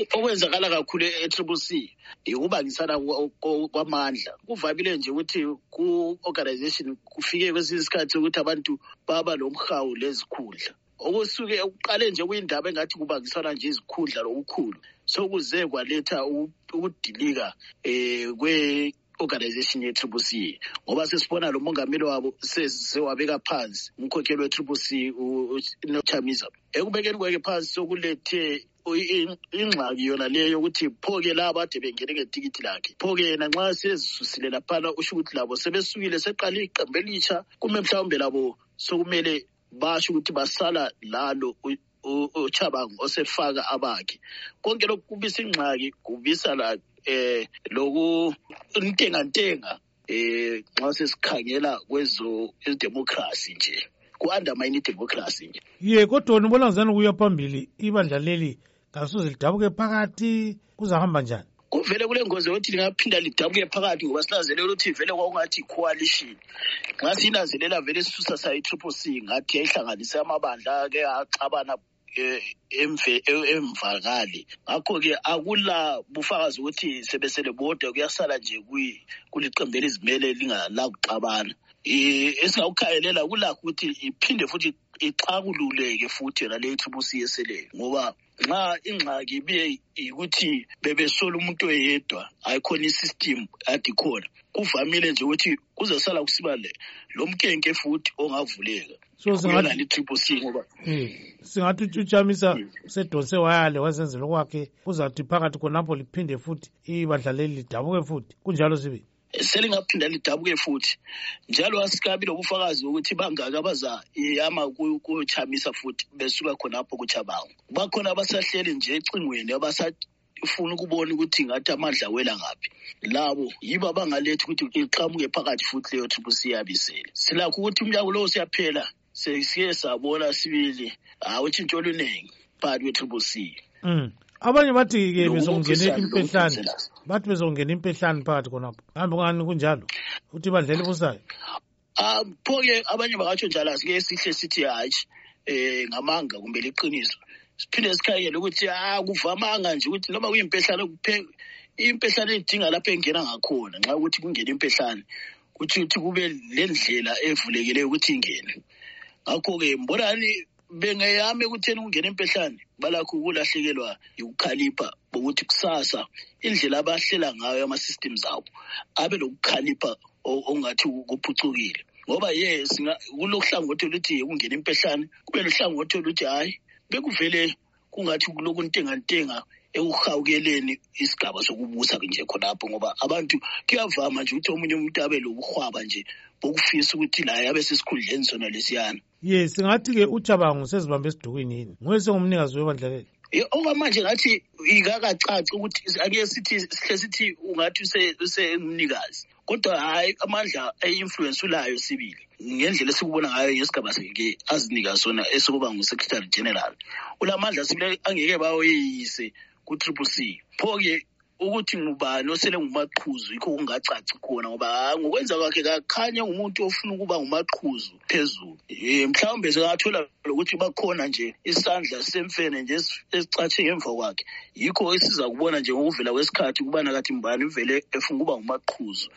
okwenzakala kakhulu e-Triple-C ukubangisana kwamandla. Kuvamile nje ukuthi ku-organization kufike kwesinye isikhathi ukuthi abantu baba lomhawu lezikhundla. Okusuke uqale nje kuyindaba engathi kubangisana nje izikhundla lokukhulu. Sokuze kwaletha ukudilika kwe-organization ye-Triple-C. Ngoba sesibona lo mongameli wabo sewabeka phansi umkhokheli we-Triple-C uNochamiza. Ekubekeni kwakhe phansi sokulethe ingxaki yona leyo ukuthi pho-ke laba ade bengene ngetikiti lakhe. Pho-ke yena nxa sezisusile laphana usho ukuthi labo sebesukile seqale iqembu elitsha kume mhlawumbe labo sokumele basho ukuthi basala lalo uChabangu osefaka abakhe. Konke lokhu kubisa ingxaki kubisa la loku intenga nxa sesikhangela kwezo democracy nje ku-undermine democracy nje. Ye kodwa nibona ngizani kuya phambili ibandla leli kasoze lidabuke phakathi kuzahamba njani? Kuvele kule ngozi yokuthi lingaphinda lidabuke phakathi ngoba sinanzelela ukuthi vele kwakungathi coalition. Nxa sinanzelela vele sisusa sayi-Triple-C ngathi yayihlanganise amabandla ke axabana emvakali. Ngakho-ke akula bufakazi ukuthi sebesele bodwa kuyasala nje kuliqembu elizimele lingala kuxabana. Esingakukhayelela kulakho ukuthi iphinde futhi ixakululeke futhi yona le Triple-C eseleyo ngoba nxa ingxaki ibe ukuthi bebesola umuntu oyedwa ayikhona isystem ade khona kuvamile nje ukuthi kuzosala kusiba lo mkenke futhi ongavuleka. So singathi i-Triple-C ngoba singathi uChamisa sedonse wayale wazenzela kwakhe kuzathi phakathi khonapho liphinde futhi ibandla leli lidabuke futhi kunjalo sibe selingaphinda lidabuke futhi njalo asikabi lobufakazi ukuthi bangaki abaza yama kuChamisa futhi besuka khonapho kuChabangu. Bakhona abasahleli nje ecingweni abasafuna ukubona ukuthi ngathi amandla wela ngaphi. Labo yiba bangalethi ukuthi iqhamuke phakathi futhi leyo Triple-C yabisele. Silakho ukuthi umnyango lo siyaphela sesiye sabona sibili utshintsho oluningi phakathi kwe-Triple-C. Abanye bathi-ke bezongena impehlane phakathi khonapho. Hambe ngani kunjalo uthi ibandla elibusayo? Pho-ke abanye bakatsho njalo asike sihle sithi hatshi ngamanga kumbe liqiniso. Siphinde sikhayele ukuthi kuvamanga nje ukuthi noma kuyimpehlane impehlane idinga lapho engena ngakhona nxa ukuthi kungena impehlane ukuthi kube lendlela evulekileyo ukuthi ingene. Ngakho-ke mbonani bengeyame ukutheni kungena impehlane balakho ukulahlekelwa ukukhalipha bokuthi kusasa indlela abahlela ngayo ama-systems abo abe lokukhalipha ongathi kuphucukile. Ngoba kulohlangothi oluthi kungena impehlane kube lohlangothi oluthi hayi bekuvele kungathi kuloku ntenga ekuhawukeleni isigaba sokubusa nje khonapho ngoba abantu kuyavama nje ukuthi omunye umuntu abe lobuhwaba nje bokufisa ukuthi la yabe sesikhundleni sona lesiyana. Singathi-ke uChabangu sezibambe esidukwini yini ngoba sengumnikazi webandla leli. Okwamanje ngathi ikakacaci ukuthi ake sithi ungathi usengumnikazi kodwa hayi amandla e-influence ulayo sibili ngendlela esikubona ngayo ngesigaba sike azinika sona esokuba ngu-Secretary General. Ulamandla sibili angeke bawoyise ku-Triple-C. Pho-ke ukuthi ngubani osele ngumaqhuzu yikho kungacaci khona ngoba ngokwenza kwakhe kakhanya umuntu ofuna ukuba ngumaqhuzu phezulu. Mhlawumbe singathola ukuthi bakhona nje isandla semfene nje esicatshe ngemva kwakhe. Yikho esiza kubona nje ngokuvela kwesikhathi kubana kathi mbani uvele efuna ukuba ngumaqhuzu